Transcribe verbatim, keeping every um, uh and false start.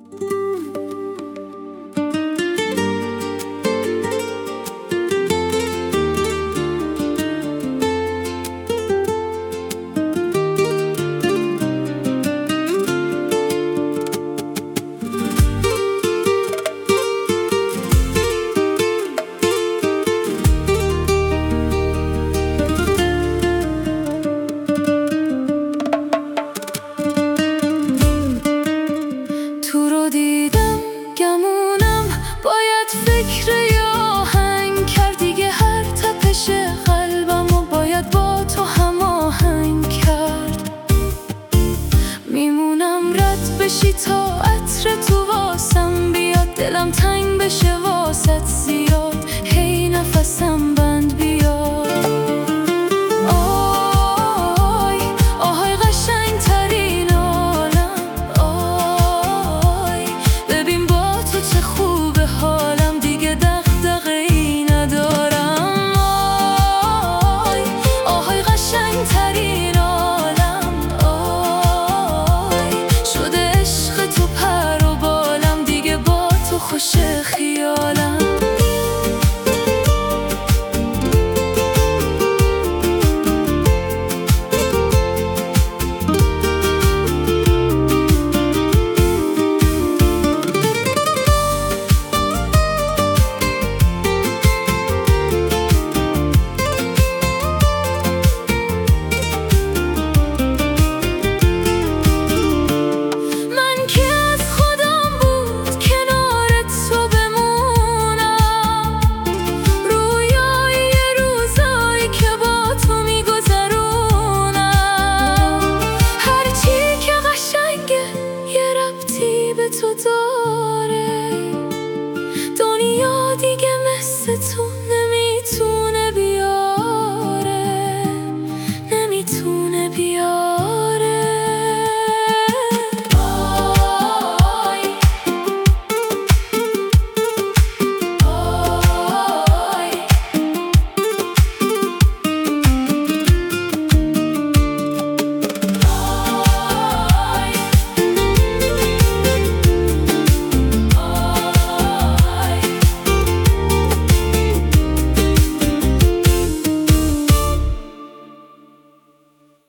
دیدم گمونم باید فکر یا آهنگ کرد دیگه، هر تپش قلبمو باید با تو هماهنگ کرد. میمونم رد بشی تا عطر تو واسم بیاد، دلم تنگ بشه واسط زیاد، هی نفسم بند بیاد. آی آهای قشنگ ترین عالم، آی ببین با تو چه خوبه حالم، دیگه دغدغه‌ای ندارم. آی آهای قشنگ ترین عالم، آی شده عشق تو پر و بالم، دیگه با تو خوش خیالم. تو داره دنیا دیگه مثل تو